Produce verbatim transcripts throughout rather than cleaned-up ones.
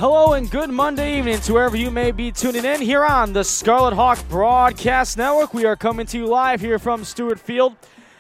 Hello and good Monday evening to wherever you may be tuning in here on the Scarlet Hawk Broadcast Network. We are coming to you live here from Stewart Field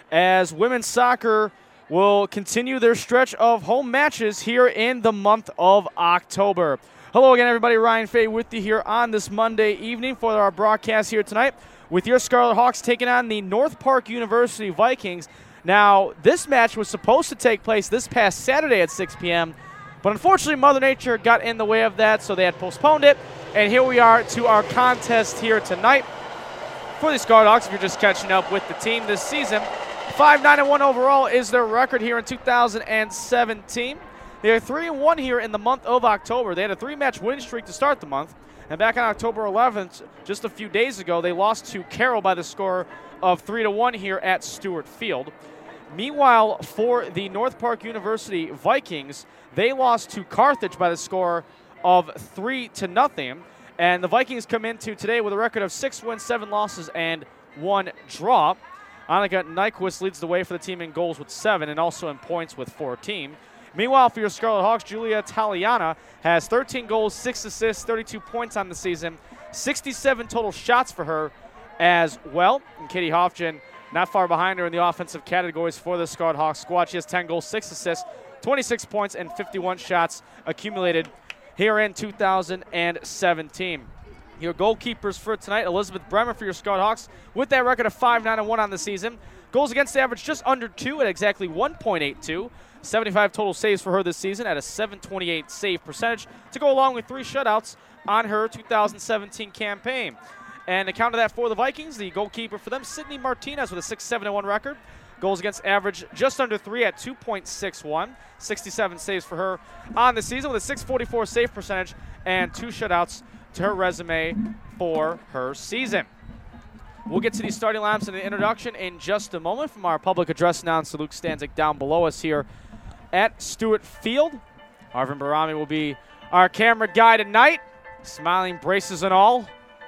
as women's soccer will continue their stretch of home matches here in the month of October. Hello again, everybody. Ryan Fay with you here on this Monday evening for our broadcast here tonight with your Scarlet Hawks taking on the North Park University Vikings. Now, this match was supposed to take place this past Saturday at six p.m., but unfortunately, Mother Nature got in the way of that, so they had postponed it. And here we are to our contest here tonight for the Scarlet Hawks. If you're just catching up with the team this season, five nine and one overall is their record here in two thousand seventeen. They are three and one here in the month of October. They had a three-match win streak to start the month. And back on October eleventh, just a few days ago, they lost to Carroll by the score of three to one here at Stewart Field. Meanwhile, for the North Park University Vikings, they lost to Carthage by the score of three to nothing. And the Vikings come into today with a record of six wins, seven losses, and one draw. Annika Nyquist leads the way for the team in goals with seven and also in points with fourteen. Meanwhile, for your Scarlet Hawks, Julia Taliana has thirteen goals, six assists, thirty-two points on the season, sixty-seven total shots for her as well. And Katie Hofgen not far behind her in the offensive categories for the Scarlet Hawks squad. She has ten goals, six assists, twenty-six points, and fifty-one shots accumulated here in two thousand seventeen. Your goalkeepers for tonight, Elizabeth Bremer for your Scarlet Hawks with that record of five nine and one on the season. Goals against average just under two at exactly one point eight two. seventy-five total saves for her this season at a seven twenty-eight save percentage to go along with three shutouts on her two thousand seventeen campaign. And to counter that for the Vikings, the goalkeeper for them, Sydney Martinez with a six seven and one record. Goals against average just under three at two point six one. sixty-seven saves for her on the season with a six forty-four save percentage and two shutouts to her resume for her season. We'll get to these starting lineups in the introduction in just a moment from our public address announcer, Luke Stanzik, down below us here at Stewart Field. Arvin Barami will be our camera guy tonight, smiling braces and all.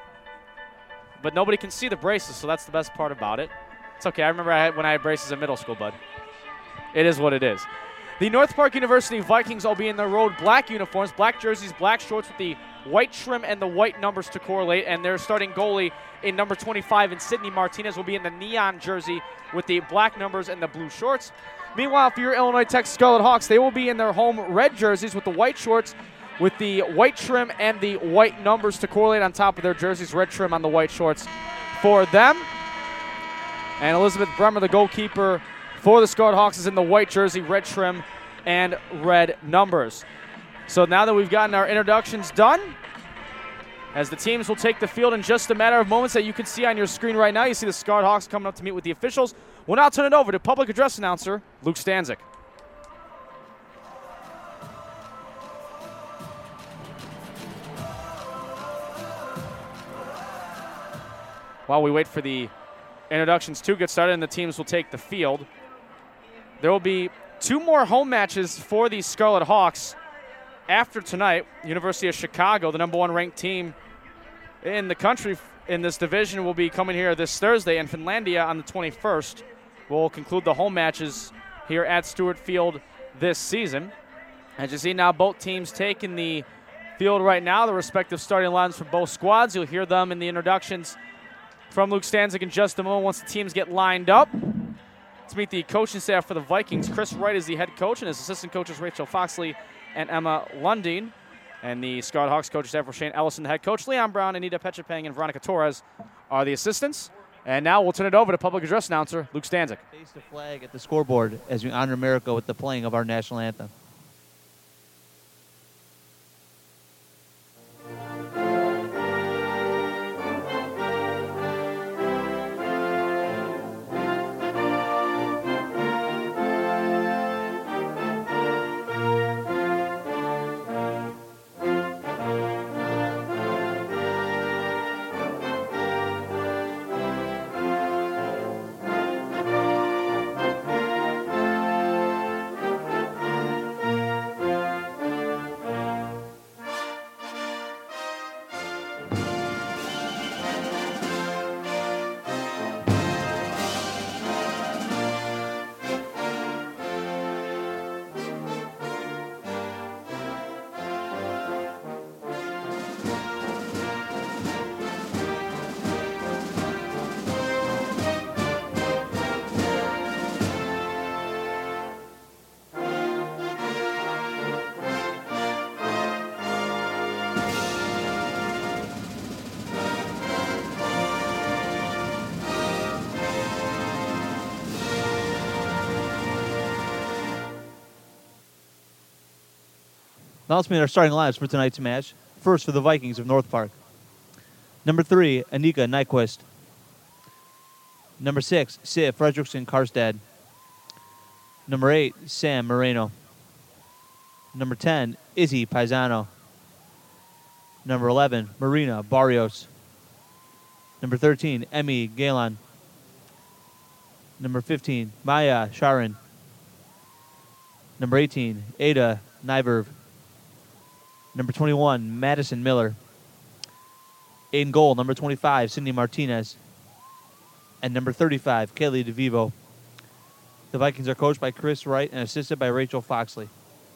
But nobody can see the braces, so that's the best part about it. It's okay. I remember I had, when I had braces in middle school, bud. It is what it is. The North Park University Vikings will be in their road black uniforms, black jerseys, black shorts with the white trim and the white numbers to correlate, and their starting goalie in number twenty-five and Sydney Martinez will be in the neon jersey with the black numbers and the blue shorts. Meanwhile, for your Illinois Tech Scarlet Hawks, they will be in their home red jerseys with the white shorts with the white trim and the white numbers to correlate on top of their jerseys, red trim on the white shorts for them. And Elizabeth Bremer, the goalkeeper for the Scarlet Hawks, is in the white jersey, red trim, and red numbers. So now that we've gotten our introductions done, as the teams will take the field in just a matter of moments that you can see on your screen right now, you see the Scarlet Hawks coming up to meet with the officials. We'll now turn it over to public address announcer Luke Stanzik. While we wait for the introductions to get started and the teams will take the field, there will be two more home matches for the Scarlet Hawks after tonight. University of Chicago, the number one ranked team in the country in this division, will be coming here this Thursday, and Finlandia on the twenty-first will conclude the home matches here at Stewart Field this season. As you see now, both teams taking the field right now, the respective starting lines for both squads. You'll hear them in the introductions from Luke Stanzik in just a moment once the teams get lined up. Let's meet the coaching staff for the Vikings. Chris Wright is the head coach, and his assistant coaches Rachel Foxley and Emma Lundin. And the Scarlet Hawks coaching staff for Shane Ellison, the head coach. Leon Brown, Anita Petchapang, and Veronica Torres are the assistants. And now we'll turn it over to public address announcer Luke Stanzik. Face the flag at the scoreboard as we honor America with the playing of our national anthem. Now let's meet our starting lineups for tonight's match. First for the Vikings of North Park. Number three, Anika Nyquist. Number six, Siv Fredrickson Karstad. Number eight, Sam Moreno. Number ten, Izzy Paisano. Number eleven, Marina Barrios. Number thirteen, Emmy Galen. Number fifteen, Maya Sharon. Number eighteen, Ada Nyberg. Number twenty-one, Madison Miller. In goal, number twenty-five, Cindy Martinez. And number thirty-five, Kelly DeVivo. The Vikings are coached by Chris Wright and assisted by Rachel Foxley.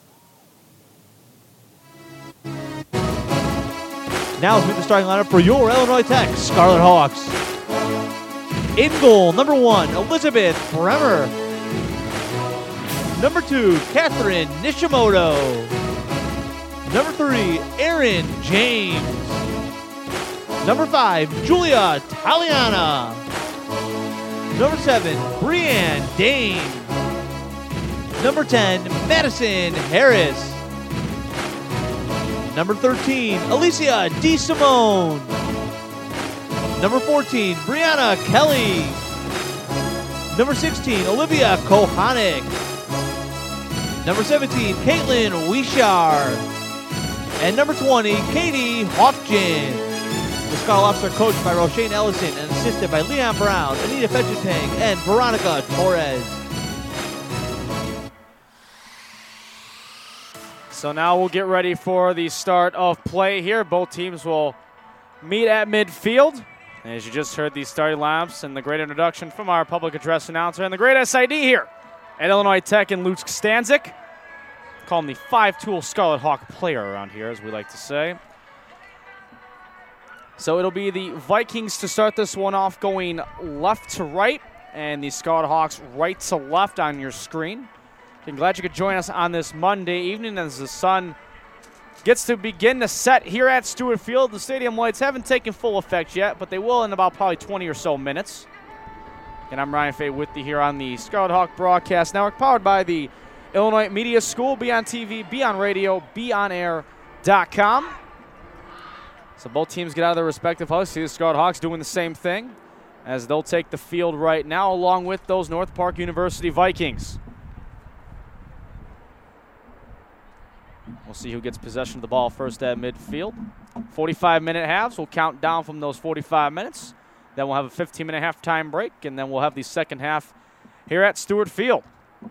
Now let's meet the starting lineup for your Illinois Tech Scarlet Hawks. In goal, number one, Elizabeth Bremer. Number two, Catherine Nishimoto. Number three, Aaron James. Number five, Julia Taliana. Number seven, Brianne Dane. Number ten, Madison Harris. Number thirteen, Alicia DeSimone. Number fourteen, Brianna Kelly. Number sixteen, Olivia Kohanik. Number seventeen, Caitlin Wishar. And number twenty, Katie Hofjen. The Scarlet Hawks are coached by Roshane Ellison and assisted by Leon Brown, Anita Fetchitang, and Veronica Torres. So now we'll get ready for the start of play here. Both teams will meet at midfield. And as you just heard, these starting laps and the great introduction from our public address announcer and the great S I D here at Illinois Tech and Luke Stanzik. Call him the five-tool Scarlet Hawk player around here, as we like to say. So it'll be the Vikings to start this one off, going left to right, and the Scarlet Hawks right to left on your screen. I'm glad you could join us on this Monday evening as the sun gets to begin to set here at Stewart Field. The stadium lights haven't taken full effect yet, but they will in about probably twenty or so minutes. And I'm Ryan Fay with you here on the Scarlet Hawk Broadcast Network, powered by the Illinois Media School. Be on T V, be on radio, be on air dot com. So both teams get out of their respective hosts. See the Scarlet Hawks doing the same thing as they'll take the field right now along with those North Park University Vikings. We'll see who gets possession of the ball first at midfield. forty-five minute halves. We'll count down from those forty-five minutes. Then we'll have a fifteen minute halftime break, and then we'll have the second half here at Stewart Field.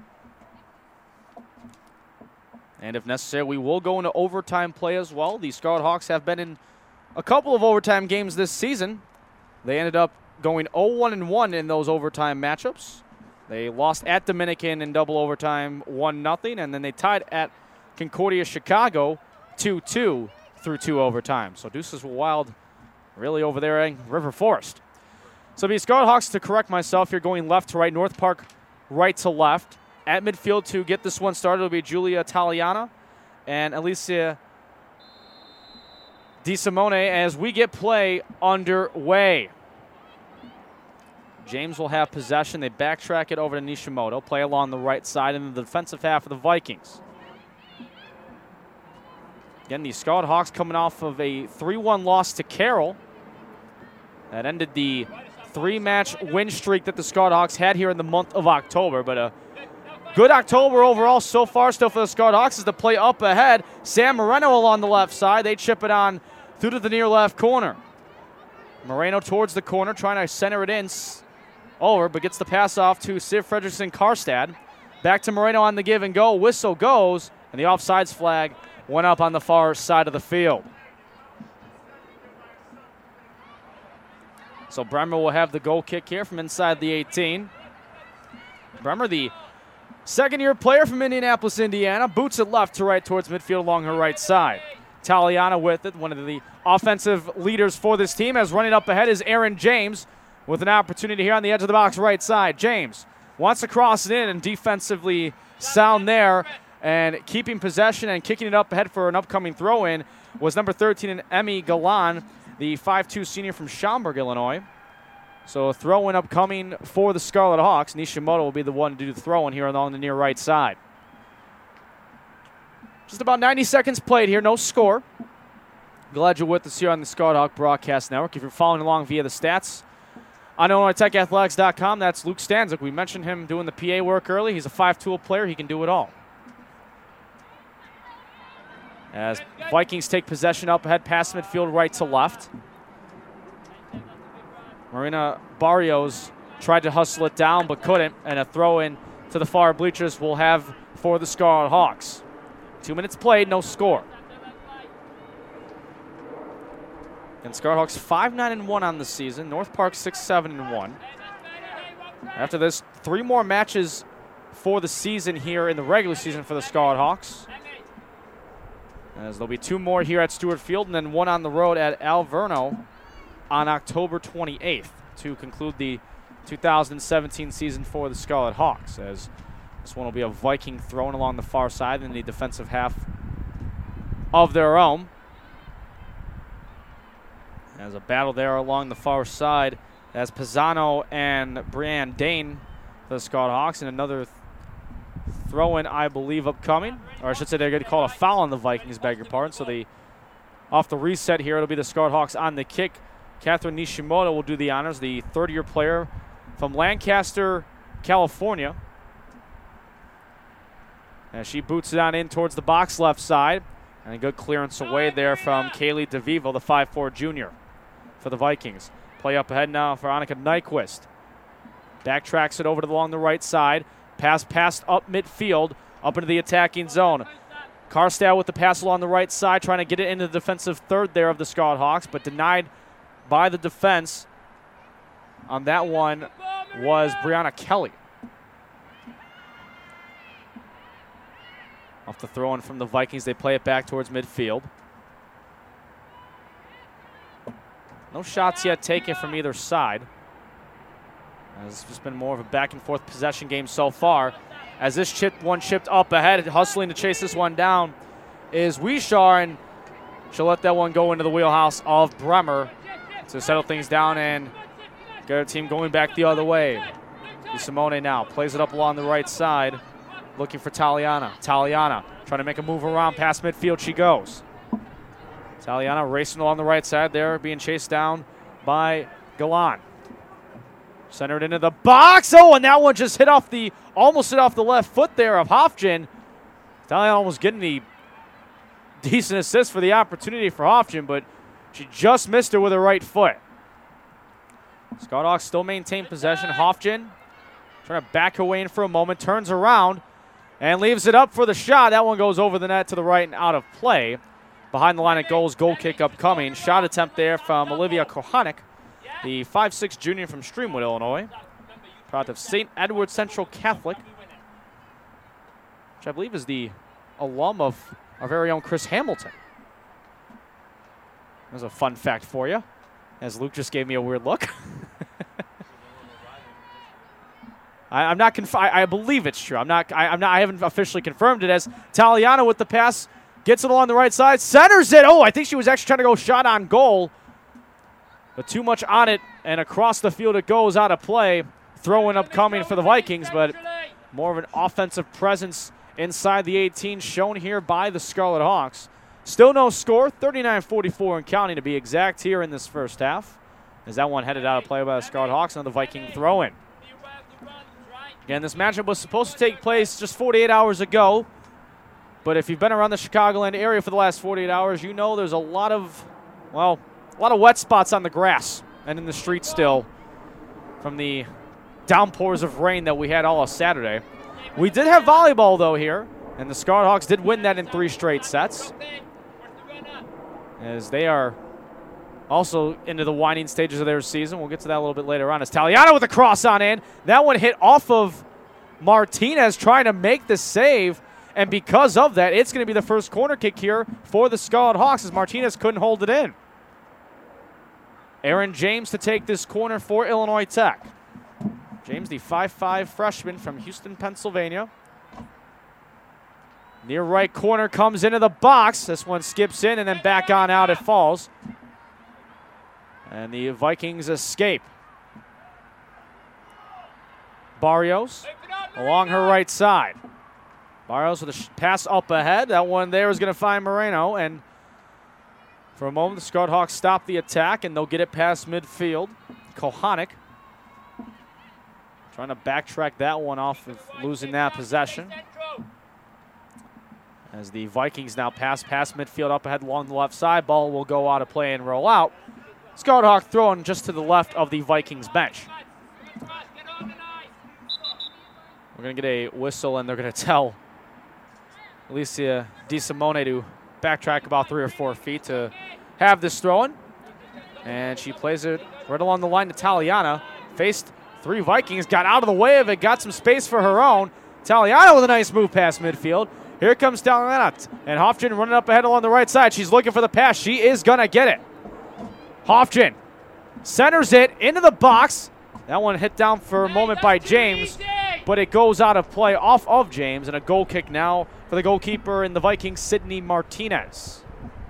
And if necessary, we will go into overtime play as well. The Scarlet Hawks have been in a couple of overtime games this season. They ended up going oh one and one in those overtime matchups. They lost at Dominican in double overtime one nothing, and then they tied at Concordia Chicago two two through two overtime. So Deuces were wild really over there in River Forest. So the Scarlet Hawks, to correct myself here, going left to right, North Park right to left. At midfield to get this one started will be Julia Taliana and Alicia DeSimone as we get play underway. James will have possession. They backtrack it over to Nishimoto. Play along the right side in the defensive half of the Vikings. Again, the Scarlet Hawks coming off of a three one loss to Carroll. That ended the three-match win streak that the Scarlet Hawks had here in the month of October. But a good October overall so far still for the Scarlet Hawks as the play up ahead. Sam Moreno along the left side. They chip it on through to the near left corner. Moreno towards the corner, trying to center it in over, but gets the pass off to Siv Fredrickson Karstad. Back to Moreno on the give and go. Whistle goes, and the offsides flag went up on the far side of the field. So Bremer will have the goal kick here from inside the eighteen. Bremer, the second-year player from Indianapolis, Indiana, boots it left to right towards midfield along her right side. Taliana with it, one of the offensive leaders for this team, as running up ahead is Aaron James with an opportunity here on the edge of the box right side. James wants to cross it in and defensively sound there, and keeping possession and kicking it up ahead for an upcoming throw-in was number thirteen, Emmy Galan, the five two senior from Schaumburg, Illinois. So a throw-in upcoming for the Scarlet Hawks. Nishimoto will be the one to do the throw-in here along the near right side. Just about ninety seconds played here, no score. Glad you're with us here on the Scarlet Hawk Broadcast Network. If you're following along via the stats on Illinois Tech Athletics dot com, that's Luke Stanzik. We mentioned him doing the P A work early. He's a five-tool player. He can do it all. As Vikings take possession up ahead, past midfield, right to left. Marina Barrios tried to hustle it down but couldn't, and a throw in to the far bleachers will have for the Scarlet Hawks. Two minutes played, no score. And Scarlet Hawks five nine and one on the season. North Park six seven and one. After this, three more matches for the season here in the regular season for the Scarlet Hawks. As there'll be two more here at Stewart Field and then one on the road at Alverno on October twenty-eighth to conclude the two thousand seventeen season for the Scarlet Hawks. As this one will be a Viking thrown along the far side in the defensive half of their own. As a battle there along the far side as Pisano and Brianne Dane for the Scarlet Hawks, and another th throw-in, I believe, upcoming. Or I should say they're going to call a foul on the Vikings, beg your pardon. So the off the reset here, it'll be the Scarlet Hawks on the kick. Catherine Nishimoto will do the honors, the third-year player from Lancaster, California. As she boots it on in towards the box left side. And a good clearance away there from Kaylee DeVivo, the five four junior for the Vikings. Play up ahead now for Annika Nyquist. Backtracks it over to along the right side. Pass passed up midfield, up into the attacking zone. Karstad with the pass along the right side, trying to get it into the defensive third there of the Scarlet Hawks, but denied by the defense. On that one was Brianna Kelly. Off the throw-in from the Vikings, they play it back towards midfield. No shots yet taken from either side. It's just been more of a back-and-forth possession game so far. As this chip, one chipped up ahead, hustling to chase this one down is Wishar, and she'll let that one go into the wheelhouse of Bremer to settle things down and get her team going back the other way. Simone now plays it up along the right side, looking for Taliana. Taliana trying to make a move around past midfield. She goes. Taliana racing along the right side there, being chased down by Galan. Centered into the box. Oh, and that one just hit off the, almost hit off the left foot there of Hofjen. Taliana almost getting the decent assist for the opportunity for Hofjen, but she just missed her with her right foot. Scarlet Hawks still maintain possession. Hofjen trying to back her way in for a moment, turns around and leaves it up for the shot. That one goes over the net to the right and out of play. Behind the line of goals, goal kick upcoming. Shot attempt there from Olivia Kohanek, the five six junior from Streamwood, Illinois. Product of Saint Edward Central Catholic, which I believe is the alum of our very own Chris Hamilton. There's a fun fact for you, as Luke just gave me a weird look. I, I'm not. Conf I, I believe it's true. I'm not. I, I'm not. I haven't officially confirmed it. As Taliana with the pass gets it along the right side, centers it. Oh, I think she was actually trying to go shot on goal, but too much on it, and across the field it goes out of play. Throw-in upcoming for the Vikings, but more of an offensive presence inside the eighteen shown here by the Scarlet Hawks. Still no score, thirty-nine forty-four and counting to be exact here in this first half. As that one headed out of play by the Scarlet Hawks on the Viking throw-in. Again, this matchup was supposed to take place just forty-eight hours ago, but if you've been around the Chicagoland area for the last forty-eight hours, you know there's a lot of, well, a lot of wet spots on the grass and in the street still from the downpours of rain that we had all of Saturday. We did have volleyball, though, here, and the Scarlet Hawks did win that in three straight sets, as they are also into the winding stages of their season. We'll get to that a little bit later on. As Taliana with a cross on in. That one hit off of Martinez trying to make the save, and because of that, it's going to be the first corner kick here for the Scarlet Hawks, as Martinez couldn't hold it in. Aaron James to take this corner for Illinois Tech. James, the five five freshman from Houston, Pennsylvania. Near right corner comes into the box. This one skips in and then back on out it falls. And the Vikings escape. Barrios along her right side. Barrios with a sh- pass up ahead. That one there is going to find Moreno. And for a moment, the Scarlet Hawks stop the attack, and they'll get it past midfield. Kohanic trying to backtrack that one off of losing that possession. As the Vikings now pass past midfield up ahead along the left side. Ball will go out of play and roll out. Scarlet Hawk throwing just to the left of the Vikings bench. We're going to get a whistle, and they're going to tell Alicia DeSimone to backtrack about three or four feet to have this throw-in. And she plays it right along the line to Taliana. Faced three Vikings, got out of the way of it, got some space for her own. Taliana with a nice move past midfield. Here comes Taliana. And Hofgen running up ahead along the right side. She's looking for the pass. She is going to get it. Hofgen centers it into the box. That one hit down for a moment by James, but it goes out of play off of James, and a goal kick now for the goalkeeper in the Vikings, Sydney Martinez.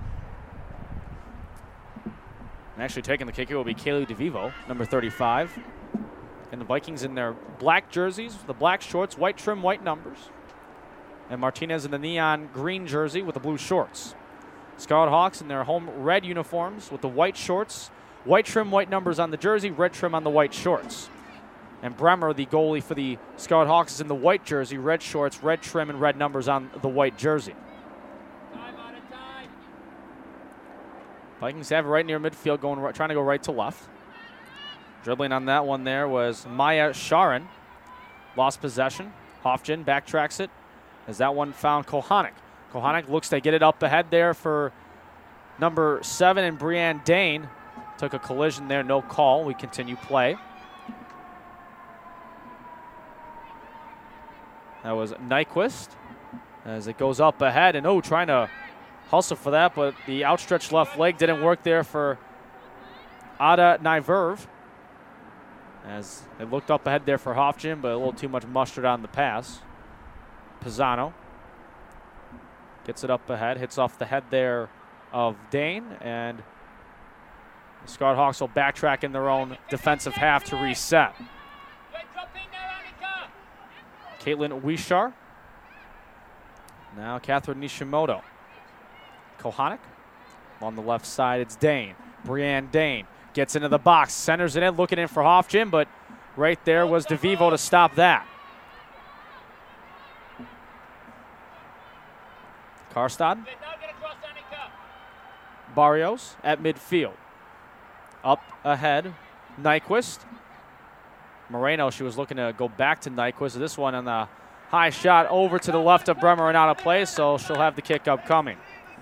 And actually taking the kick here will be Kaylee DeVivo, number thirty-five. And the Vikings in their black jerseys, the black shorts, white trim, white numbers. And Martinez in the neon green jersey with the blue shorts. Scarlet Hawks in their home red uniforms with the white shorts, white trim, white numbers on the jersey, red trim on the white shorts. And Bremer, the goalie for the Scarlet Hawks, is in the white jersey, red shorts, red trim, and red numbers on the white jersey. Time out of time. Vikings have it right near midfield, going right, trying to go right to left. Dribbling on that one there was Maya Sharon. Lost possession. Hofgen backtracks it as that one found Kohanic. Kohanic looks to get it up ahead there for number seven, and Brianne Dane. Took a collision there, no call. We continue play. That was Nyquist as it goes up ahead, and oh, trying to hustle for that, but the outstretched left leg didn't work there for Ada Nyverv. As they looked up ahead there for Hofgen, but a little too much mustard on the pass. Pisano gets it up ahead, hits off the head there of Dane, and the Scarlet Hawks will backtrack in their own defensive half to reset. Caitlin Wishar. Now Catherine Nishimoto. Kohanic. On the left side, it's Dane. Brianne Dane gets into the box, centers it in, looking in for Hofgen, but right there was DeVivo to stop that. Karstad. Barrios at midfield. Up ahead, Nyquist. Moreno, she was looking to go back to Nyquist. This one on the high shot over to the left of Bremer and out of play, so she'll have the kick up coming.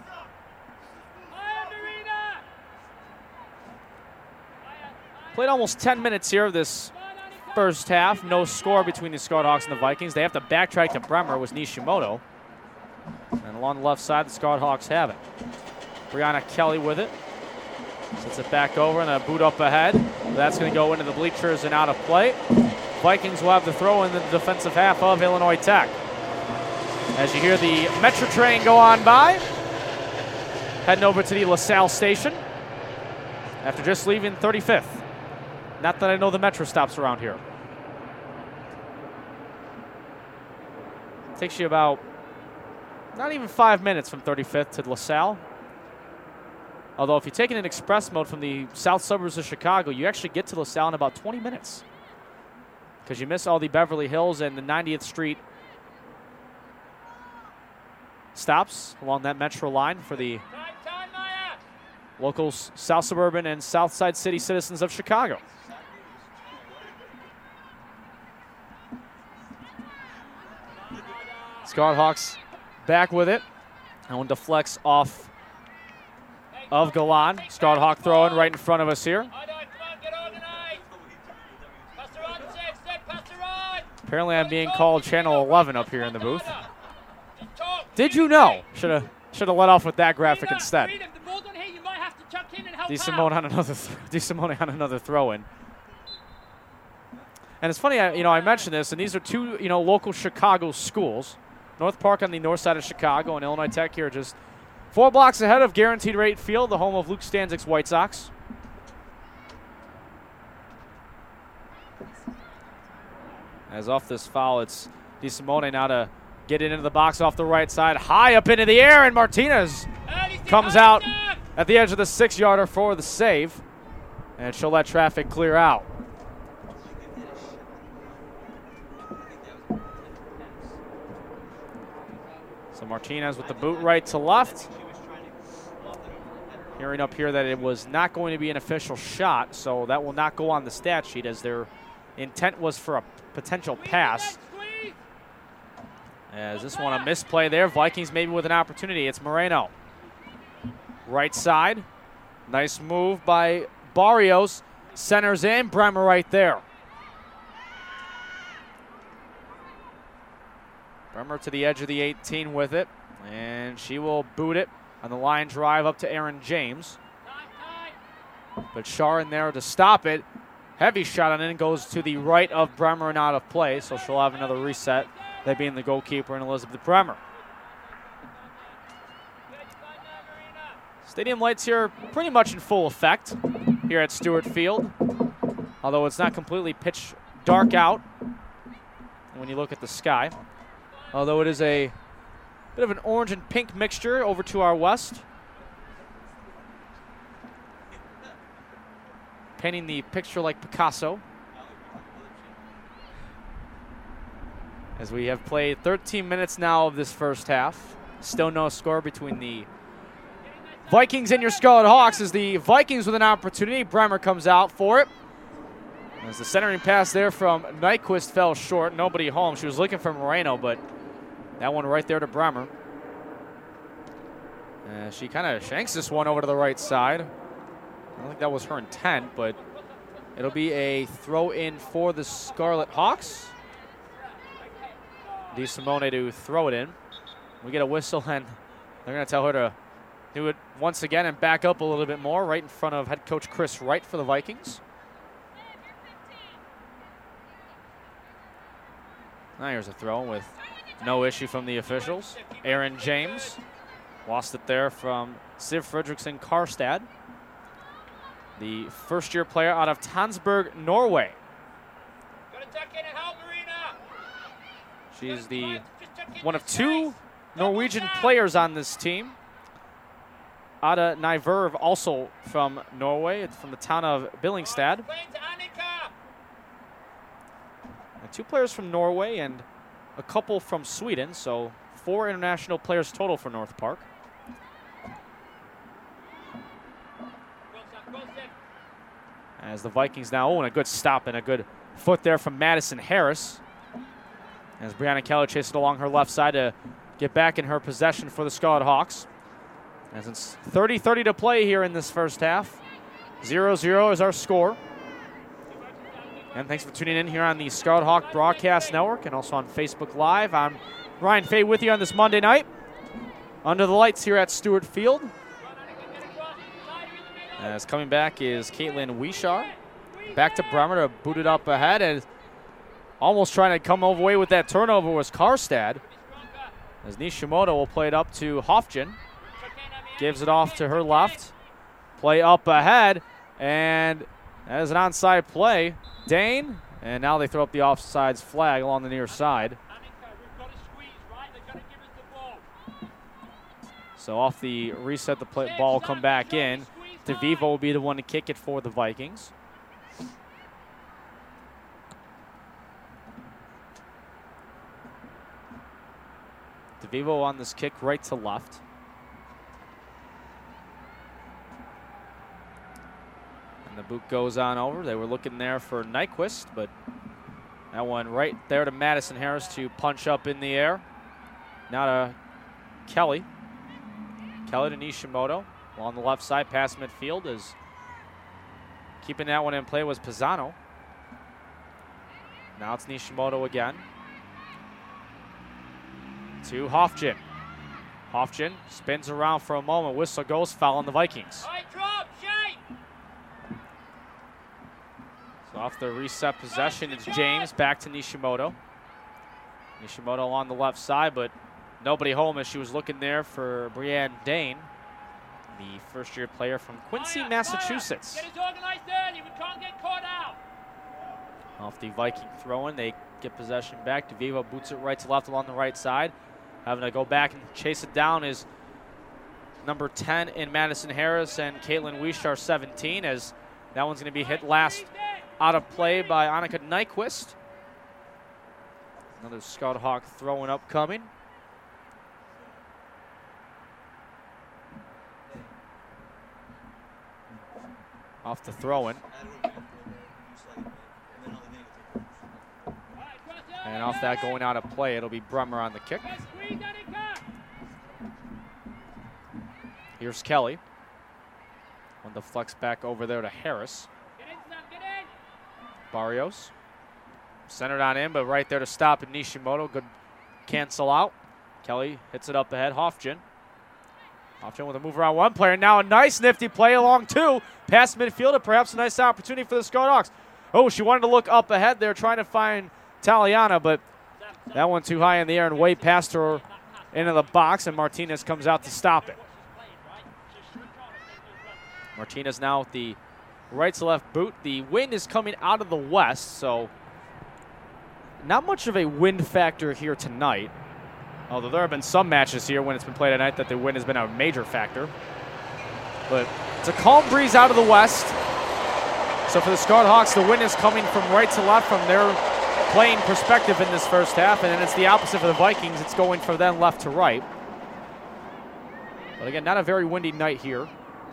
Played almost ten minutes here of this first half. No score between the Scarlet Hawks and the Vikings. They have to backtrack to Bremer with Nishimoto. And along the left side, the Scarlet Hawks have it. Brianna Kelly with it. Sets it back over and a boot up ahead. That's going to go into the bleachers and out of play. Vikings will have the throw in the defensive half of Illinois Tech. As you hear the Metro train go on by, heading over to the LaSalle station after just leaving thirty-fifth. Not that I know the Metro stops around here. Takes you about not even five minutes from thirty-fifth to LaSalle. Although if you're taking an express mode from the south suburbs of Chicago, you actually get to LaSalle in about twenty minutes. Because you miss all the Beverly Hills and the ninetieth Street stops along that Metro line for the local South Suburban and South Side City citizens of Chicago. Scarlet Hawks back with it. That one deflects off of Galan. Scarlet Hawk throwing right in front of us here. Apparently I'm being called Channel eleven up here in the booth. Did you know? Should have should have let off with that graphic instead. DeSimone on another th DeSimone on another throw-in. And it's funny, I, you know, I mentioned this, and these are two, you know, local Chicago schools. North Park on the north side of Chicago, and Illinois Tech here just four blocks ahead of Guaranteed Rate Field, the home of Luke Stanczyk's White Sox. As off this foul, it's DeSimone now to get it into the box off the right side, high up into the air, and Martinez comes out at the edge of the six-yarder for the save, and she'll let traffic clear out. So Martinez with the boot right to left. Hearing up here that it was not going to be an official shot, so that will not go on the stat sheet as their intent was for a potential pass. As this one a misplay there. Vikings maybe with an opportunity. It's Moreno. Right side. Nice move by Barrios. Centers in. Bremer right there. Bremer to the edge of the eighteen with it. And she will boot it on the line drive up to Aaron James. But Shar in there to stop it. Heavy shot on it goes to the right of Bremer and out of play. So she'll have another reset. That being the goalkeeper and Elizabeth Bremer. Stadium lights here pretty much in full effect here at Stewart Field. Although it's not completely pitch dark out when you look at the sky. Although it is a bit of an orange and pink mixture over to our west. Painting the picture like Picasso. As we have played thirteen minutes now of this first half. Still no score between the Vikings and your Scarlet Hawks as the Vikings with an opportunity. Bremer comes out for it. As the centering pass there from Nyquist fell short. Nobody home. She was looking for Moreno, but that one right there to Bremer. Uh, she kind of shanks this one over to the right side. I don't think that was her intent, but it'll be a throw in for the Scarlet Hawks. DeSimone to throw it in. We get a whistle, and they're going to tell her to do it once again and back up a little bit more right in front of head coach Chris Wright for the Vikings. Now here's a throw with no issue from the officials. Aaron James lost it there from Siv Fredriksen Karstad, the first-year player out of Tonsberg, Norway. She's the one of two Norwegian players on this team. Ada Nyverv, also from Norway, from the town of Billingstad. And two players from Norway and a couple from Sweden, so four international players total for North Park. As the Vikings now, oh, and a good stop and a good foot there from Madison Harris. As Brianna Kelly chases it along her left side to get back in her possession for the Scarlet Hawks. As it's thirty thirty to play here in this first half. zero zero is our score. And thanks for tuning in here on the Scarlet Hawk Broadcast Network and also on Facebook Live. I'm Ryan Fay with you on this Monday night. Under the lights here at Stewart Field. As coming back is Caitlin Wishar. Back to Bremer to boot it up ahead, and almost trying to come away with that turnover was Karstad. As Nishimoto will play it up to Hofgen. Gives it off to her left. Play up ahead, and that is an onside play. Dane, and now they throw up the offsides flag along the near side. So off the reset, the play, ball come back in. DeVivo will be the one to kick it for the Vikings. DeVivo on this kick right to left. And the boot goes on over. They were looking there for Nyquist, but that one right there to Madison Harris to punch up in the air. Now to Kelly. Kelly to Nishimoto. On the left side, past midfield is keeping that one in play was Pisano. Now it's Nishimoto again. To Hofgen. Hofgen spins around for a moment. Whistle goes, foul on the Vikings. So off the reset possession, it's James back to Nishimoto. Nishimoto on the left side, but nobody home as she was looking there for Brianne Dane, the first-year player from Quincy, Massachusetts. Get it organized early. We can't get caught out. Off the Viking throw-in, they get possession back. DeVivo boots it right to left along the right side. Having to go back and chase it down is number ten in Madison Harris and Caitlin Wishar, seventeen, as that one's going to be hit last out of play by Annika Nyquist. Another Scarlet Hawk throwing up coming. Off the throw-in. And off that going out of play, it'll be Brummer on the kick. Here's Kelly. On the flex back over there to Harris. Barrios. Centered on in, but right there to stop it, Nishimoto. Good cancel out. Kelly hits it up ahead. Hofgen. Hofgen with a move around one player. Now a nice nifty play along two. Past midfield, and perhaps a nice opportunity for the Scarlet Hawks. Oh, she wanted to look up ahead there, trying to find Taliana, but that one too high in the air and way past her into the box, and Martinez comes out to stop it. Martinez now with the right to left boot. The wind is coming out of the west, so not much of a wind factor here tonight. Although there have been some matches here when it's been played at night that the wind has been a major factor. But it's a calm breeze out of the west. So for the Scarlet Hawks, the wind is coming from right to left from their playing perspective in this first half, and then it's the opposite for the Vikings. It's going from them left to right. But again, not a very windy night here.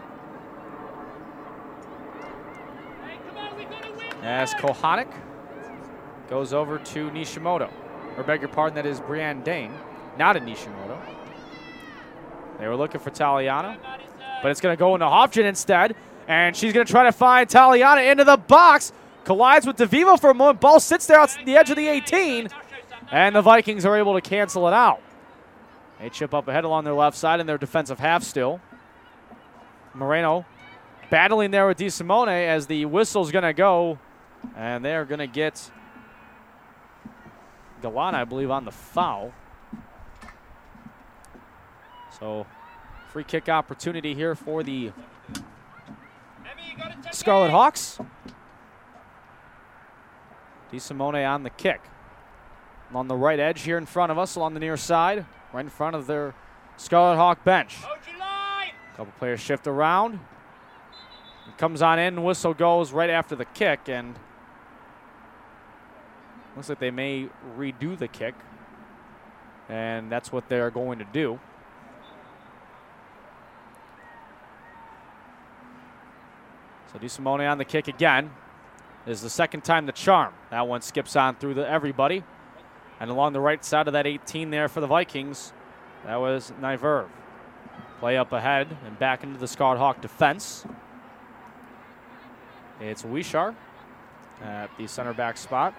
As Kohanic goes over to Nishimoto. Or beg your pardon, that is Brianne Dane, not a Nishimoto. They were looking for Taliana, but it's going to go into Hofgen instead, and she's going to try to find Taliana into the box. Collides with DeVivo for a moment. Ball sits there at the edge of the eighteen, and the Vikings are able to cancel it out. They chip up ahead along their left side in their defensive half still. Moreno battling there with DeSimone as the whistle's going to go, and they're going to get Galana, I believe, on the foul. So free kick opportunity here for the Scarlet Hawks. DeSimone on the kick. On the right edge here in front of us, along the near side, right in front of their Scarlet Hawk bench. A couple players shift around. It comes on in, whistle goes right after the kick, and looks like they may redo the kick, and that's what they're going to do. So DeSimone on the kick again. This is the second time the charm. That one skips on through the everybody. And along the right side of that eighteen there for the Vikings, that was Nyverv. Play up ahead and back into the Scarlet Hawk defense. It's Wishar at the center back spot.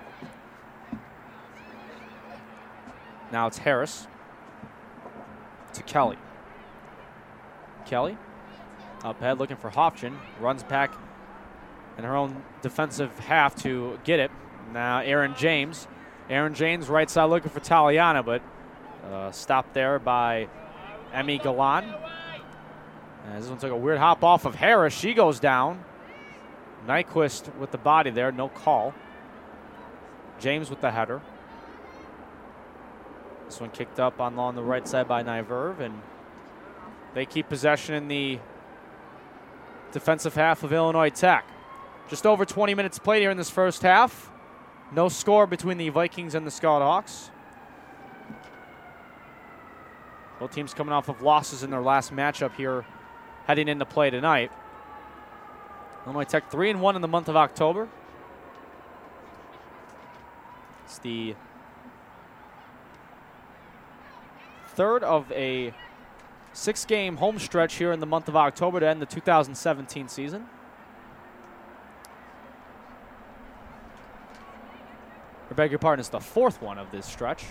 Now it's Harris to Kelly. Kelly up ahead looking for Hofgen. Runs back in her own defensive half to get it. Now Aaron James. Aaron James right side looking for Taliana, but uh, stopped there by Emmy Galan. And this one took a weird hop off of Harris. She goes down. Nyquist with the body there, no call. James with the header. This one kicked up on, on the right side by Nyverv, and they keep possession in the defensive half of Illinois Tech. Just over twenty minutes played here in this first half. No score between the Vikings and the Scarlet Hawks. Both teams coming off of losses in their last matchup here heading into play tonight. Illinois Tech three and one in the month of October. It's the third of a six-game home stretch here in the month of October to end the two thousand seventeen season. I beg your pardon, it's the fourth one of this stretch.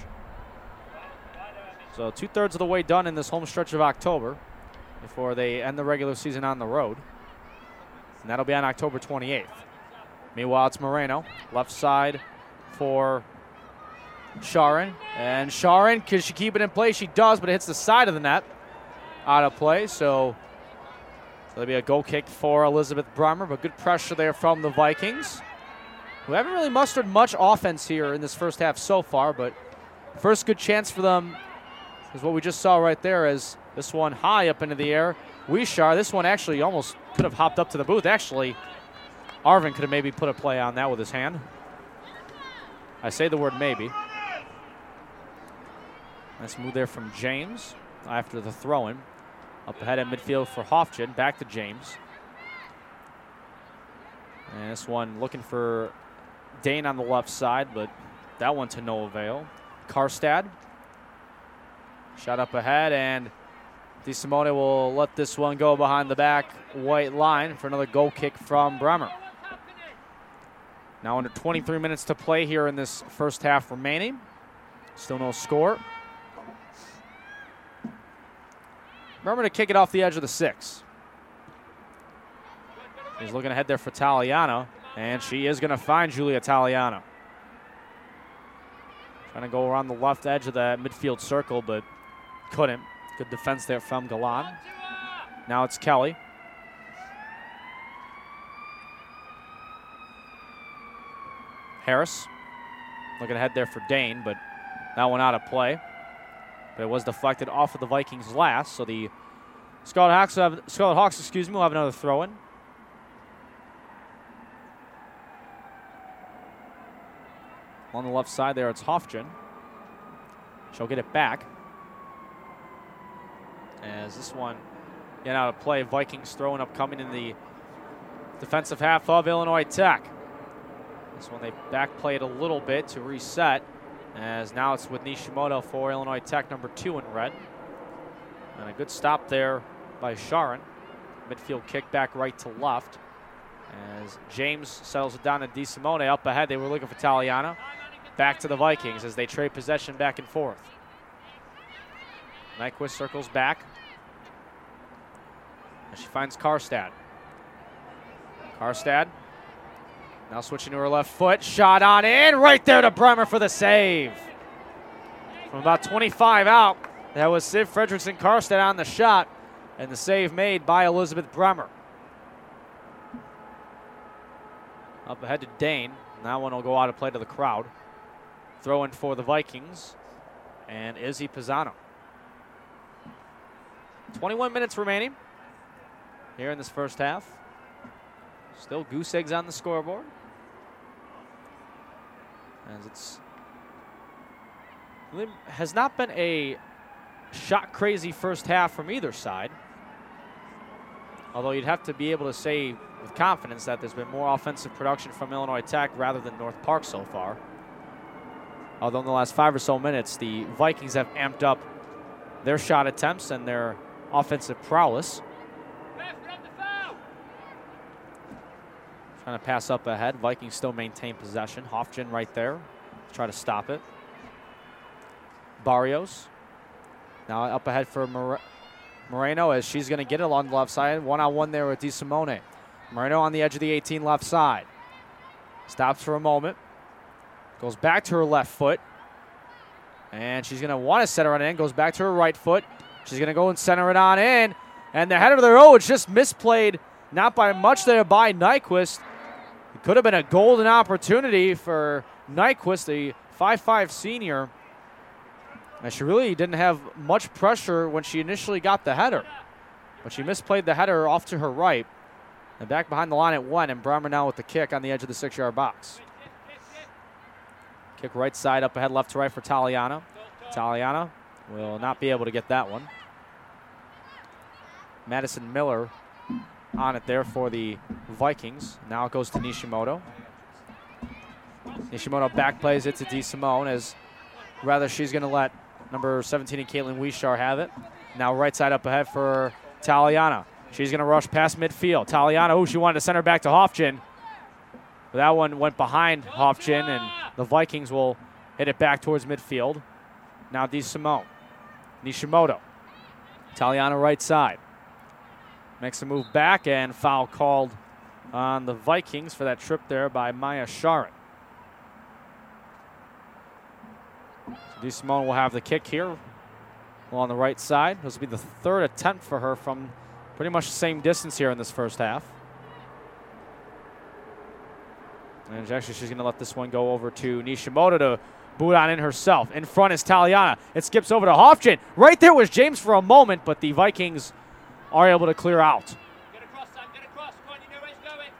So two-thirds of the way done in this home stretch of October before they end the regular season on the road. And that'll be on October twenty-eighth. Meanwhile, it's Moreno, left side for Sharon. And Sharon, can she keep it in play? She does, but it hits the side of the net. Out of play, so there'll be a goal kick for Elizabeth Brummer, but good pressure there from the Vikings. who haven't really mustered much offense here in this first half so far, but first good chance for them is what we just saw right there, as this one high up into the air. Wishar, this one actually almost could have hopped up to the booth. Actually, Arvin could have maybe put a play on that with his hand. I say the word maybe. Nice move there from James after the throw-in. Up ahead at midfield for Hofgen, back to James. And this one looking for Dane on the left side, but that one to no avail. Karstad. Shot up ahead, and DeSimone will let this one go behind the back white line for another goal kick from Bremer. Now under twenty-three minutes to play here in this first half remaining. Still no score. Bremer to kick it off the edge of the six. He's looking ahead there for Taliana, and she is going to find Julia Taliana. Trying to go around the left edge of the midfield circle, but couldn't. Good defense there from Galan. Now it's Kelly. Harris looking ahead there for Dane, but that one out of play. But it was deflected off of the Vikings last, so the Scarlet Hawks have Scarlet Hawks, excuse me, will have another throw-in. On the left side there, it's Hofgen. She'll get it back. As this one get out of play, Vikings throwing up coming in the defensive half of Illinois Tech. This one they back play it a little bit to reset, as now it's with Nishimoto for Illinois Tech, number two in red. And a good stop there by Sharon. Midfield kick back right to left, as James settles it down to DeSimone. Up ahead, they were looking for Taliana. Back to the Vikings as they trade possession back and forth. Nyquist circles back. And she finds Karstad. Karstad now switching to her left foot. Shot on in. Right there to Bremer for the save. From about twenty-five out, that was Siv Fredrickson Karstad on the shot. And the save made by Elizabeth Bremer. Up ahead to Dane. And that one will go out of play to the crowd. Throw in for the Vikings. And Izzy Pisano. twenty-one minutes remaining here in this first half. Still goose eggs on the scoreboard. As it's it has not been a shot crazy first half from either side. Although you'd have to be able to say with confidence that there's been more offensive production from Illinois Tech rather than North Park so far. Although in the last five or so minutes, the Vikings have amped up their shot attempts and their offensive prowess. Trying to pass up ahead. Vikings still maintain possession. Hofgen right there. Try to stop it. Barrios. Now up ahead for More Moreno as she's going to get it along the left side. One-on-one there with DeSimone. Moreno on the edge of the eighteen left side. Stops for a moment. Goes back to her left foot. And she's going to want to center it in. Goes back to her right foot. She's going to go and center it on in. And the header of their own, it's just misplayed. Not by much there by Nyquist. It could have been a golden opportunity for Nyquist, the five five senior. And she really didn't have much pressure when she initially got the header. But she misplayed the header off to her right. And back behind the line it went, and Bremer now with the kick on the edge of the six-yard box. Kick right side, up ahead, left to right for Taliana. Taliana will not be able to get that one. Madison Miller on it there for the Vikings. Now it goes to Nishimoto. Nishimoto back plays it to DeSimone, as rather she's going to let number seventeen and Caitlin Wishar have it. Now right side up ahead for Taliana. She's going to rush past midfield. Taliana, oh, she wanted to send her back to Hofgen. But that one went behind Hofgen, and the Vikings will hit it back towards midfield. Now DeSimone. Nishimoto. Taliana right side. Makes a move back, and foul called on the Vikings for that trip there by Maya Sharon. So DeSimone will have the kick here along the right side. This will be the third attempt for her from pretty much the same distance here in this first half. And actually, she's going to let this one go over to Nishimoto to boot on in herself. In front is Taliana. It skips over to Hofjen. Right there was James for a moment, but the Vikings are able to clear out. Get across, son. Get across. Come on, you know where it's going.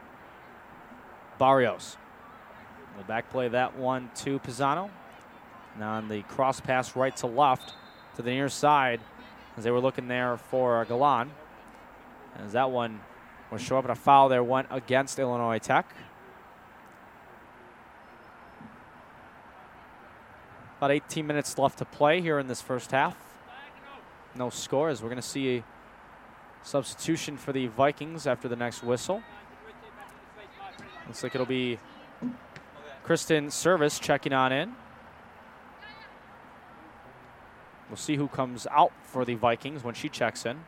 Barrios will back play that one to Pisano. Now on the cross pass right to left to the near side as they were looking there for Galan. As that one will show up and a foul there went against Illinois Tech. About eighteen minutes left to play here in this first half. No score as we're going to see a substitution for the Vikings after the next whistle. Looks like it'll be Kristen Service checking on in. We'll see who comes out for the Vikings when she checks in.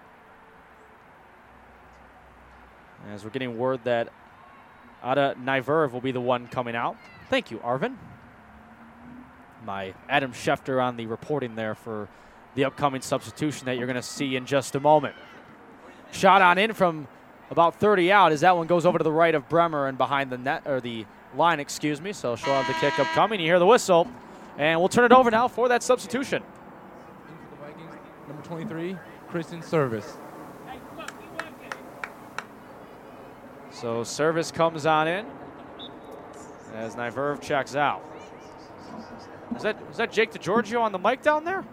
As we're getting word that Ada Nyverv will be the one coming out. Thank you, Arvin. My Adam Schefter on the reporting there for the upcoming substitution that you're going to see in just a moment. Shot on in from about thirty out as that one goes over to the right of Bremer and behind the net or the line, excuse me. So she'll have the kick upcoming. You hear the whistle, and we'll turn it over now for that substitution. For the Vikings, number twenty-three, Kristen Service. So Service comes on in as Nyverv checks out. Is that is that Jake DiGiorgio on the mic down there?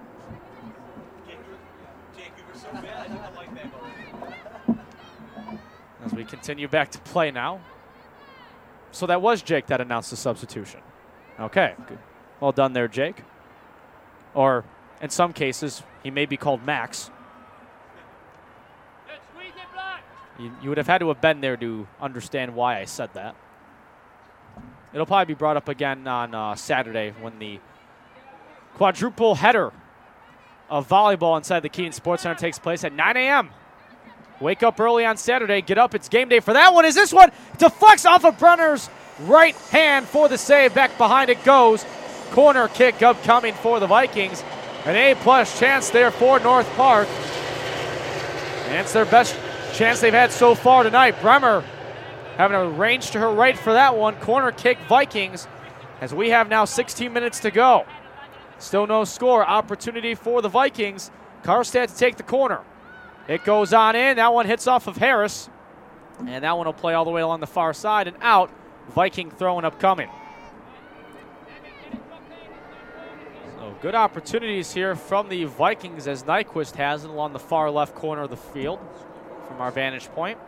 As we continue back to play now. So that was Jake that announced the substitution. Okay, good. Well done there, Jake. Or in some cases, he may be called Max. You, you would have had to have been there to understand why I said that. It'll probably be brought up again on uh, Saturday when the quadruple header of volleyball inside the Keaton Sports Center takes place at nine a m Wake up early on Saturday. Get up. It's game day for that one. Is this one deflects off of Brenner's right hand for the save. Back behind it goes. Corner kick upcoming for the Vikings. An A-plus chance there for North Park. And it's their best chance they've had so far tonight. Bremer having a range to her right for that one. Corner kick Vikings as we have now sixteen minutes to go. Still no score. Opportunity for the Vikings. Karstad to take the corner. It goes on in. That one hits off of Harris. And that one will play all the way along the far side and out. Viking throwing upcoming. So good opportunities here from the Vikings as Nyquist has it along the far left corner of the field from our vantage point.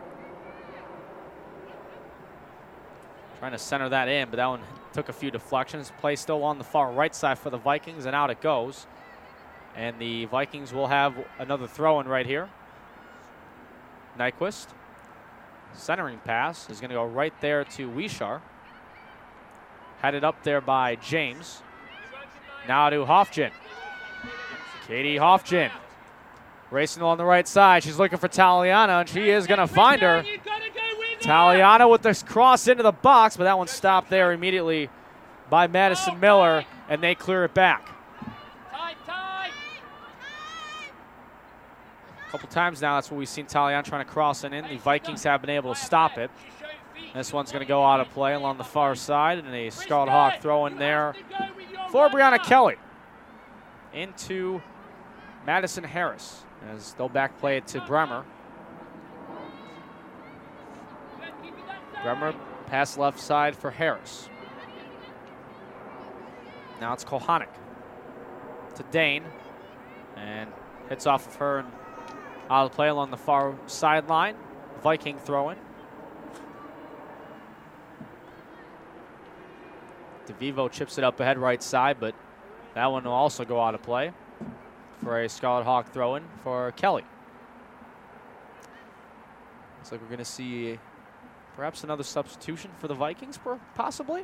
Trying to center that in, but that one took a few deflections. Play still on the far right side for the Vikings, and out it goes. And the Vikings will have another throw-in right here. Nyquist. Centering pass is going to go right there to Wishar. Headed up there by James. Now to Hofjen. Katie Hofjen. Racing along the right side. She's looking for Taliana, and she is going to find her. Taliana with this cross into the box, but that one stopped there immediately by Madison Miller, and they clear it back. Time, time. A couple times now, that's what we've seen Taliana trying to cross it in. The Vikings have been able to stop it. This one's going to go out of play along the far side, and a Scarlet Hawk throw in there for Brianna Kelly into Madison Harris as they'll back play it to Bremer. Bremer pass left side for Harris. Now it's Kohanic to Dane, and hits off of her and out of play along the far sideline. Viking throwing. DeVivo chips it up ahead right side, but that one will also go out of play for a Scarlet Hawk throw-in for Kelly. Looks like we're going to see perhaps another substitution for the Vikings, possibly.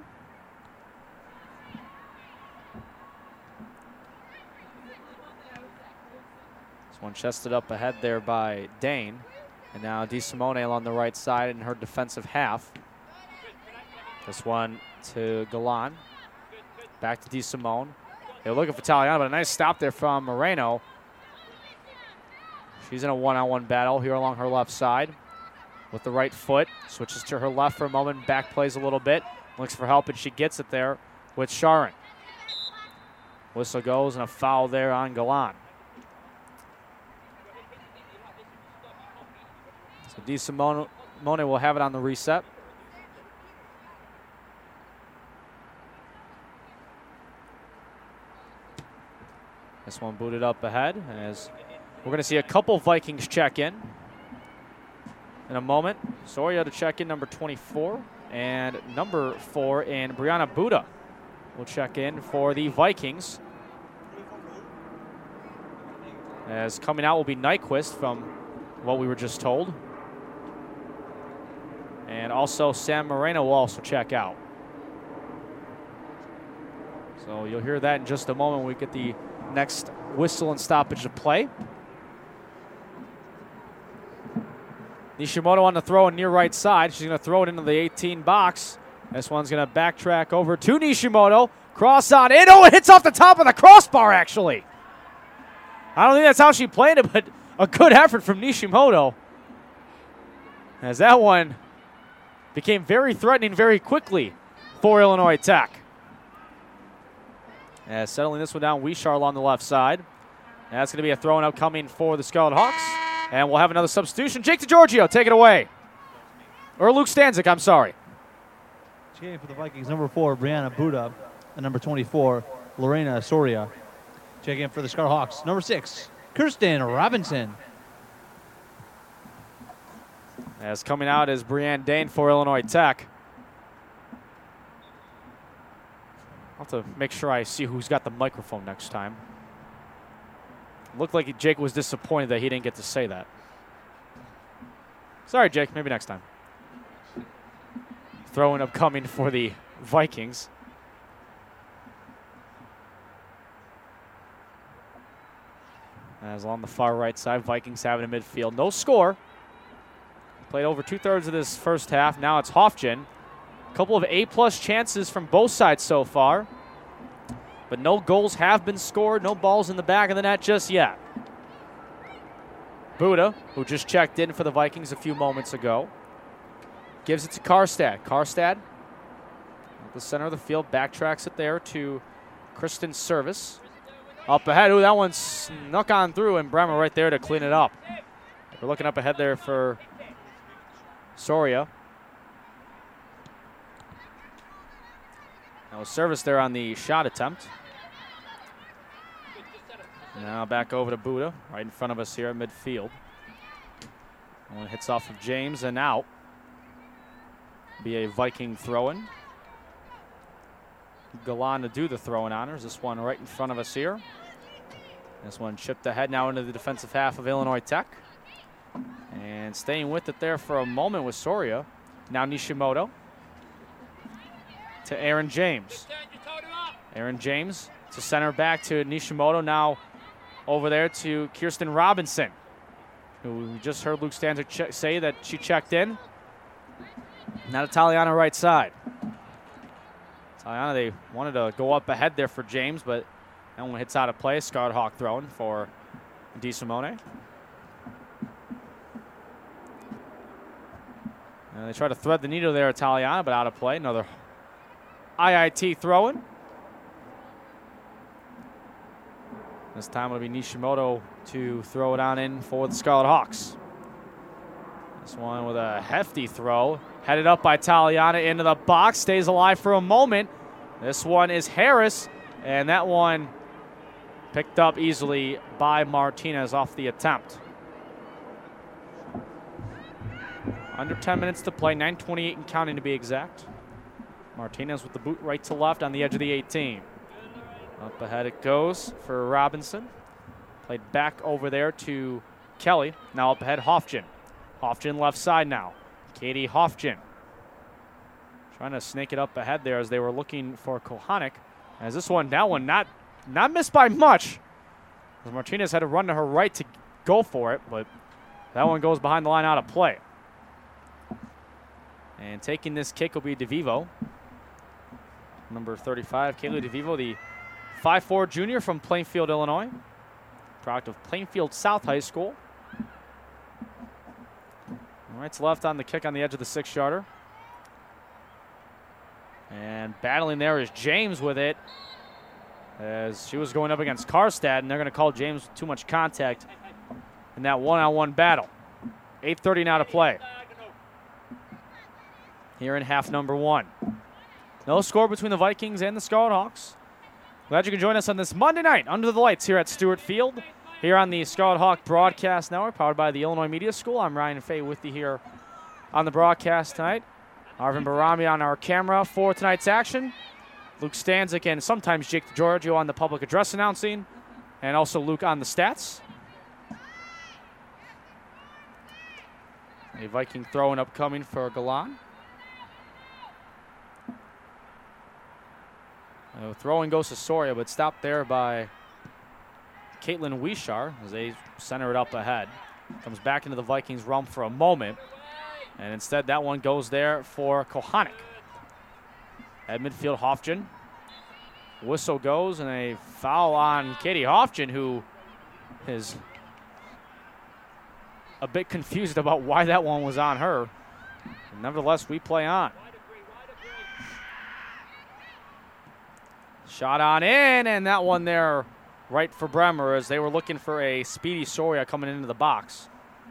This one chested up ahead there by Dane. And now DeSimone along the right side in her defensive half. This one to Galan. Back to DeSimone. They're looking for Taliana, but a nice stop there from Moreno. She's in a one-on-one battle here along her left side. with the right foot. Switches to her left for a moment, back plays a little bit. Looks for help, and she gets it there with Sharon. Whistle goes, and a foul there on Galan. So DeSimone will have it on the reset. This one booted up ahead, as we're going to see a couple Vikings check in in a moment. Soria to check in, number twenty-four, and number four, and Brianna Buda will check in for the Vikings. As coming out will be Nyquist from what we were just told. And also Sam Moreno will also check out. So you'll hear that in just a moment when we get the next whistle and stoppage of play. Nishimoto on the throw near right side. She's going to throw it into the eighteen box. This one's going to backtrack over to Nishimoto. Cross on in. Oh, it hits off the top of the crossbar, actually. I don't think that's how she played it, but a good effort from Nishimoto. As that one became very threatening very quickly for Illinois Tech. As settling this one down, Weisharl on the left side. And that's going to be a throw-in upcoming for the Scarlet Hawks. And we'll have another substitution. Jake DeGiorgio, take it away. Or Luke Stanzik, I'm sorry. Checking for the Vikings, number four, Brianna Buda. And number twenty-four, Lorena Soria. Checking in for the Scarlet Hawks, number six, Kirsten Robinson. As coming out is Brianne Dane for Illinois Tech. I'll have to make sure I see who's got the microphone next time. Looked like Jake was disappointed that he didn't get to say that. Sorry, Jake. Maybe next time. Throwing upcoming for the Vikings. As along the far right side, Vikings have it in midfield. No score. Played over two-thirds of this first half. Now it's Hofgen. A couple of A-plus chances from both sides so far. But no goals have been scored. No balls in the back of the net just yet. Buda, who just checked in for the Vikings a few moments ago, gives it to Karstad. Karstad, at the center of the field, backtracks it there to Kristen Service. Up ahead. Ooh, that one snuck on through, and Bremer right there to clean it up. We're looking up ahead there for Soria. Now Service there on the shot attempt. Now back over to Buda, right in front of us here at midfield. One hits off of James and out. Be a Viking throw-in. Galan to do the throwing honors. This one right in front of us here. This one chipped ahead now into the defensive half of Illinois Tech. And staying with it there for a moment with Soria. Now Nishimoto to Aaron James. Aaron James to center back to Nishimoto. Now over there to Kirsten Robinson, who we just heard Luke Stanzik say that she checked in. Now to Taliana right side. Taliana, they wanted to go up ahead there for James, but that one hits out of play. Scarlet Hawk throwing for DeSimone. And they try to thread the needle there, Taliana, but out of play. Another I I T throwing. This time it'll be Nishimoto to throw it on in for the Scarlet Hawks. This one with a hefty throw. Headed up by Taliana into the box. Stays alive for a moment. This one is Harris. And that one picked up easily by Martinez off the attempt. Under ten minutes to play. nine twenty-eight and counting to be exact. Martinez with the boot right to left on the edge of the eighteen. Up ahead it goes for Robinson. Played back over there to Kelly. Now up ahead, Hofgen. Hofgen left side now. Katie Hofgen. Trying to snake it up ahead there as they were looking for Kohanic. As this one, that one not, not missed by much. As Martinez had to run to her right to go for it, but that one goes behind the line out of play. And taking this kick will be DeVivo. Number thirty-five, Kaylee DeVivo, the five four junior from Plainfield, Illinois. Product of Plainfield South High School. Right to left on the kick on the edge of the six-yarder. And battling there is James with it, as she was going up against Karstad, and they're going to call James with too much contact in that one-on-one battle. eight thirty now to play here in half number one. No score between the Vikings and the Scarlet Hawks. Glad you can join us on this Monday night under the lights here at Stewart Field, here on the Scarlet Hawk Broadcast Network, powered by the Illinois Media School. I'm Ryan Fay with you here on the broadcast tonight. Arvin Barami on our camera for tonight's action. Luke Stanzik and sometimes Jake DiGiorgio on the public address announcing, and also Luke on the stats. A Viking throwing upcoming for Galan. Uh, throwing goes to Soria, but stopped there by Caitlin Wishar as they center it up ahead. Comes back into the Vikings' realm for a moment, and instead that one goes there for Kohanek. At midfield, Hofgen. Whistle goes, and a foul on Katie Hofgen, who is a bit confused about why that one was on her. Nevertheless, we play on. Shot on in, and that one there right for Bremer as they were looking for a speedy Soria coming into the box.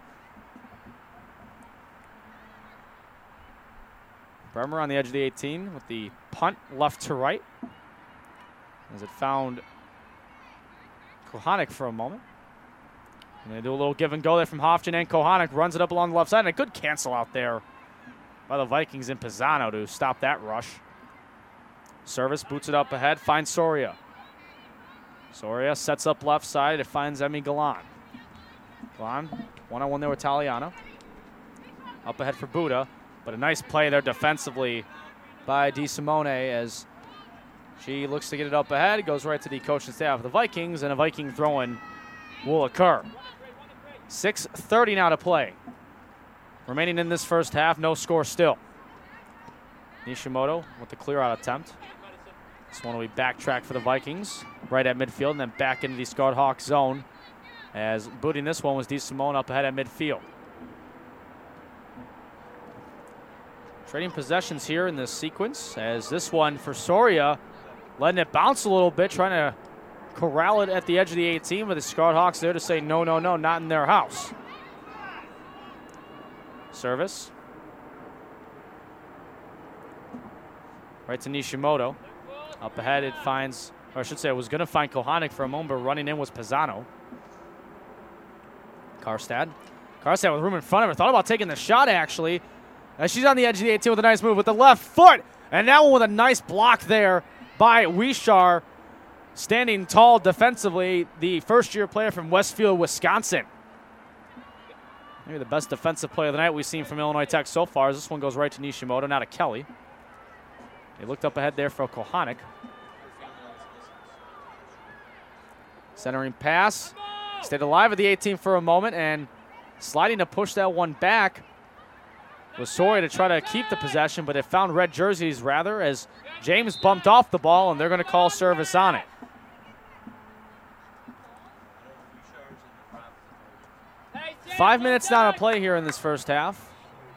Bremer on the edge of the eighteen with the punt left to right as it found Kohanek for a moment. And they do a little give and go there from Hofgen, and Kohanek runs it up along the left side, and a good cancel out there by the Vikings in Pisano to stop that rush. Service boots it up ahead, finds Soria. Soria sets up left side, it finds Emmy Galan. Galan, one-on-one there with Taliano. Up ahead for Buda, but a nice play there defensively by DeSimone as she looks to get it up ahead. It goes right to the coaching staff of the Vikings, and a Viking throw-in will occur. six thirty now to play. Remaining in this first half, no score still. Nishimoto with the clear-out attempt. This one will be backtrack for the Vikings, right at midfield, and then back into the Scarlet Hawk zone. As booting this one was DeSimone up ahead at midfield. Trading possessions here in this sequence, as this one for Soria, letting it bounce a little bit, trying to corral it at the edge of the eighteen, but the Scarlet Hawks there to say no, no, no, not in their house. Service. Right to Nishimoto. Up ahead it finds, or I should say it was going to find Kohanek for a moment, but running in was Pisano. Karstad. Karstad with room in front of her. Thought about taking the shot, actually. As she's on the edge of the eighteen with a nice move with the left foot. And that one with a nice block there by Wishar. Standing tall defensively, the first-year player from Westfield, Wisconsin. Maybe the best defensive player of the night we've seen from Illinois Tech so far. As this one goes right to Nishimoto, not to Kelly. They looked up ahead there for Kohanek. Centering pass. Stayed alive at the eighteen for a moment, and sliding to push that one back was Soria to try to keep the possession, but it found red jerseys rather as James bumped off the ball, and they're going to call service on it. Five minutes now to play here in this first half.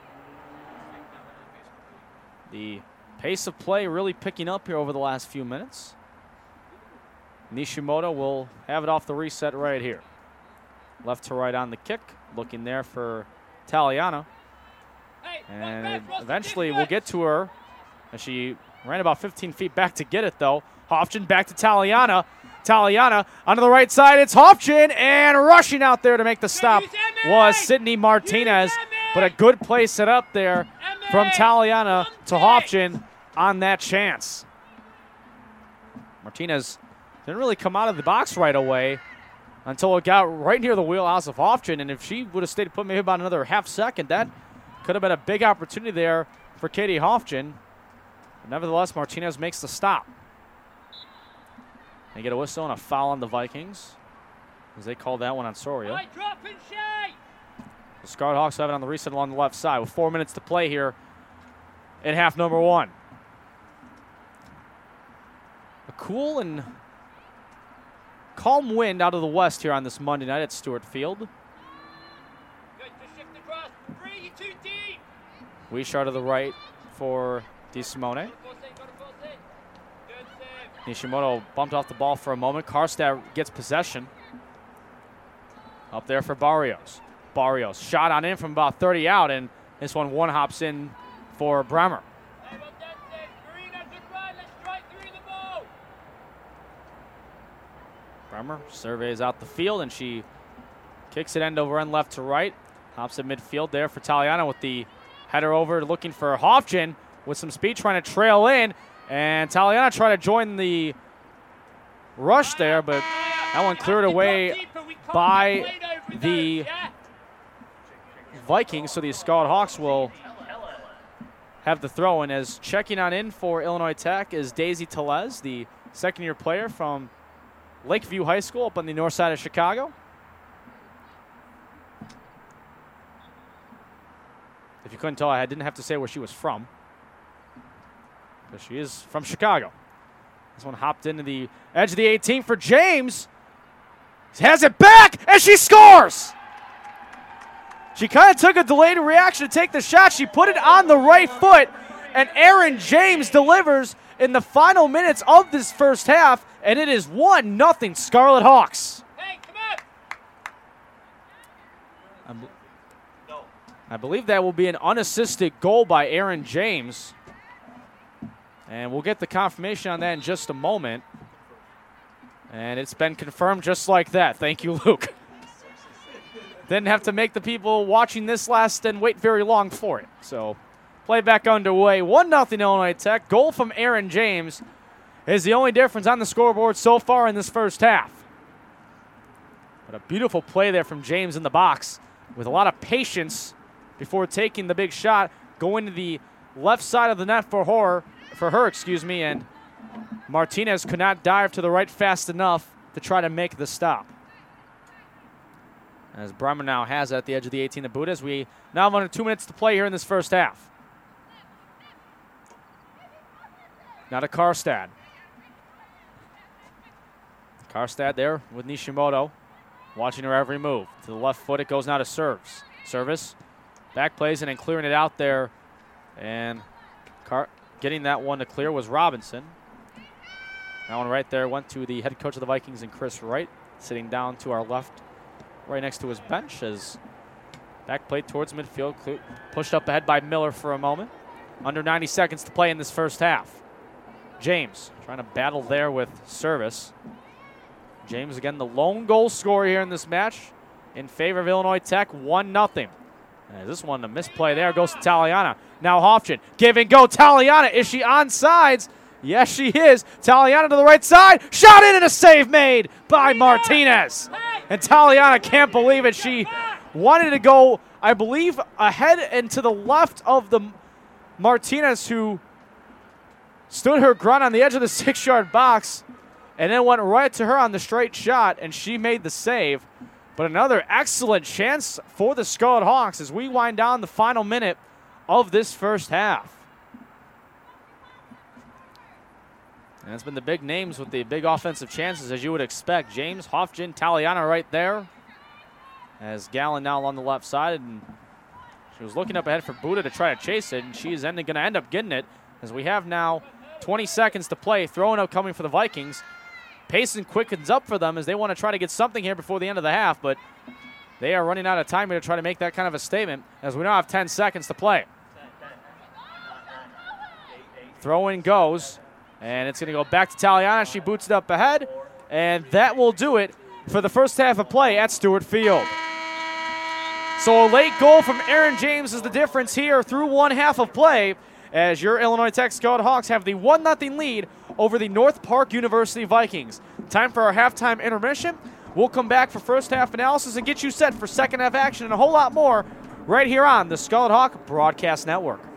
The pace of play really picking up here over the last few minutes. Nishimoto will have it off the reset right here. Left to right on the kick, looking there for Taliano. And eventually we'll get to her. And she ran about fifteen feet back to get it, though. Hofgen back to Taliana. Taliana onto the right side. It's Hofgen, and rushing out there to make the stop was Sydney Martinez. But a good play set up there from Taliana to Hofgen on that chance. Martinez didn't really come out of the box right away until it got right near the wheelhouse of Hofgen. And if she would have stayed put maybe about another half second, that could have been a big opportunity there for Katie Hofgen. Nevertheless, Martinez makes the stop. They get a whistle and a foul on the Vikings, as they called that one on Soria. Right, drop and shake. The Scarlet Hawks have it on the reset along the left side with four minutes to play here in half number one. A cool and calm wind out of the west here on this Monday night at Stewart Field. Good, just shift across. Freeze. Hey, you're too deep. Weishar to the right for DeSimone. Force it, gotta force it. Good save. Nishimoto bumped off the ball for a moment. Karstad gets possession. Up there for Barrios. Barrios shot on in from about thirty out, and this one one hops in for Bremer. Hey, well done, Sid. Marina, good run. Let's strike through the ball. Bremer surveys out the field, and she kicks it end over end, left to right. Hops at midfield there for Taliana with the header over, looking for Hofgen with some speed, trying to trail in. And Taliana tried to join the rush there, but that one cleared away by the Vikings. So the Scarlet Hawks will have the throw in. As checking on in for Illinois Tech is Daisy Telez, the second-year player from Lakeview High School up on the north side of Chicago. If you couldn't tell, I didn't have to say where she was from, because she is from Chicago. This one hopped into the edge of the eighteen for James. Has it back, and she scores! She kind of took a delayed reaction to take the shot. She put it on the right foot, and Aaron James delivers in the final minutes of this first half, and it is one nothing Scarlet Hawks. Hey, come on. I'm I believe that will be an unassisted goal by Aaron James. And we'll get the confirmation on that in just a moment. And it's been confirmed just like that. Thank you, Luke. Didn't have to make the people watching this last and wait very long for it. So play back underway. one nothing Illinois Tech. Goal from Aaron James is the only difference on the scoreboard so far in this first half. But a beautiful play there from James in the box with a lot of patience before taking the big shot, going to the left side of the net for her, for her, excuse me, and Martinez could not dive to the right fast enough to try to make the stop. As Bremer now has it at the edge of the eighteen to boot, as we now have under two minutes to play here in this first half. Now to Karstad. Karstad there with Nishimoto, watching her every move. To the left foot, it goes now to serves. Service. Back plays and then clearing it out there. And Car getting that one to clear was Robinson. That one right there went to the head coach of the Vikings and Chris Wright, sitting down to our left, right next to his bench, as back play towards midfield, pushed up ahead by Miller for a moment. Under ninety seconds to play in this first half. James trying to battle there with Service. James again the lone goal scorer here in this match in favor of Illinois Tech, one nothing. As this one, a misplay there, goes to Taliana. Now Hofgen, give and go. Taliana, is she onside? Yes, she is. Taliana to the right side. Shot in and a save made by Martinez. And Taliana can't believe it. She wanted to go, I believe, ahead and to the left of the Martinez, who stood her ground on the edge of the six-yard box and then went right to her on the straight shot, and she made the save. But another excellent chance for the Scarlet Hawks as we wind down the final minute of this first half. And it's been the big names with the big offensive chances, as you would expect. James, Hofgen, Taliana right there. As Gallen now on the left side, and she was looking up ahead for Buddha to try to chase it, and she's going to end up getting it, as we have now twenty seconds to play. Throwing up coming for the Vikings. Payson quickens up for them as they want to try to get something here before the end of the half, but they are running out of time here to try to make that kind of a statement, as we now have ten seconds to play. Throw-in goes, and it's going to go back to Taliana. She boots it up ahead, and that will do it for the first half of play at Stewart Field. So a late goal from Aaron James is the difference here through one half of play, as your Illinois Tech Scarlet Hawks have the one nothing lead over the North Park University Vikings. Time for our halftime intermission. We'll come back for first half analysis and get you set for second half action and a whole lot more right here on the Scarlet Hawk Broadcast Network.